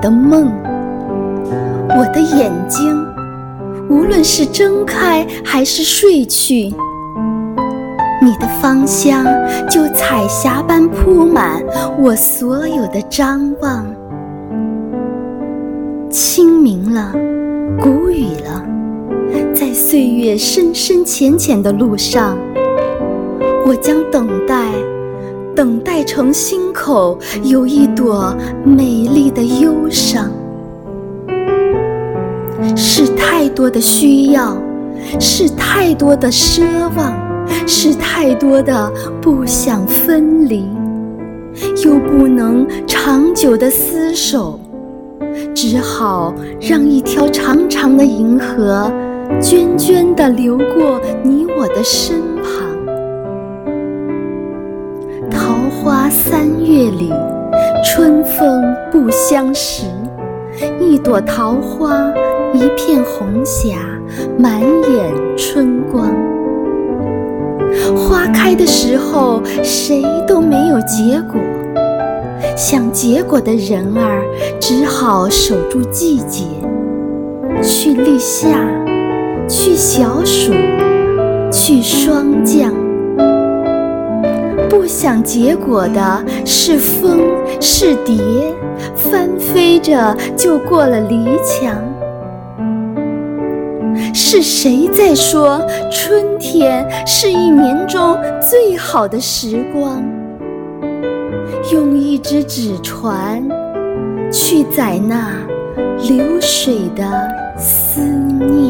的梦。我的眼睛，无论是睁开还是睡去，你的芳香就彩霞般铺满我所有的张望。清明了，谷雨了，在岁月深深浅浅的路上，我将等待成心口有一朵美丽的忧伤。是太多的需要，是太多的奢望，是太多的不想分离，又不能长久的厮守，只好让一条长长的银河涓涓地流过你我的身旁。桃花三月里，春风不相识，一朵桃花，一片红霞，满眼春光。花开的时候，谁都没有结果，想结果的人儿只好守住季节，去立夏，去小暑，去霜降。不想结果的是风，是蝶，翻飞着就过了篱墙。是谁在说春天是一年中最好的时光？用一只纸船去载那流水的思念。